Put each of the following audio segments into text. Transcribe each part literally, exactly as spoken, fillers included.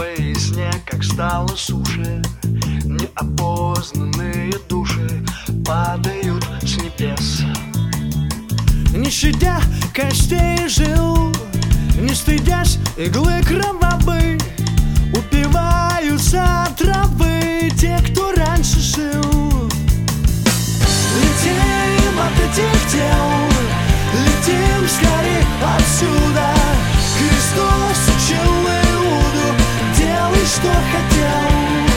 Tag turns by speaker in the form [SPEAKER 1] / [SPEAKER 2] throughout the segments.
[SPEAKER 1] по весне, как стало суше. Неопознанные души падают с небес.
[SPEAKER 2] Не щадя костей жил, не стыдясь иглы кровавой, упиваются травы те, кто раньше жил.
[SPEAKER 1] Летим от этих тел, летим скорее отсюда. Христос учил Иуду: делай, что хотел.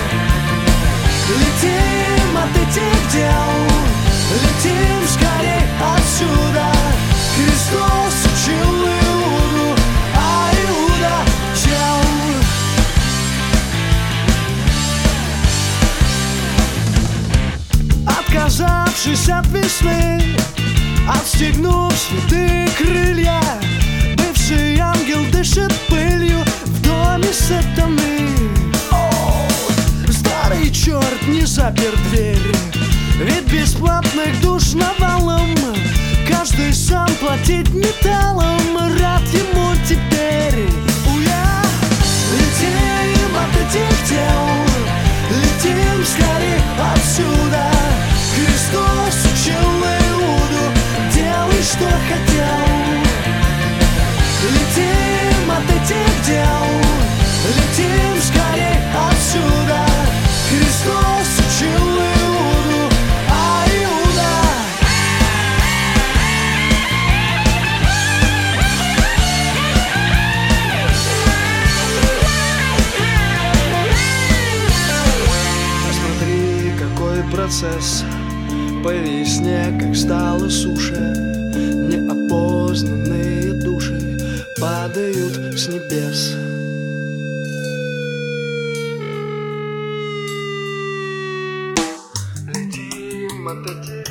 [SPEAKER 1] Летим от этих дел, летим скорее отсюда. Христос учил Иуду, а Иуда чел.
[SPEAKER 2] Отказавшись от весны, отстегнув святые крылья, бывший ангел дышит пылью в доме сатаны. О, старый черт не запер дверь, ведь бесплатных душ навалом, каждый сам платить металлом, рад ему теперь. Уя!
[SPEAKER 1] Летим от этих тел, летим скорее отсюда. Христос учил Иуду: делай, что хотел. Летим от этих дел, летим скорее отсюда. Христос учил Иуду, а Иуда
[SPEAKER 2] Посмотри, какой процесс по весне, как стало суше. Неопознанные души падают с небес.
[SPEAKER 1] летим от этих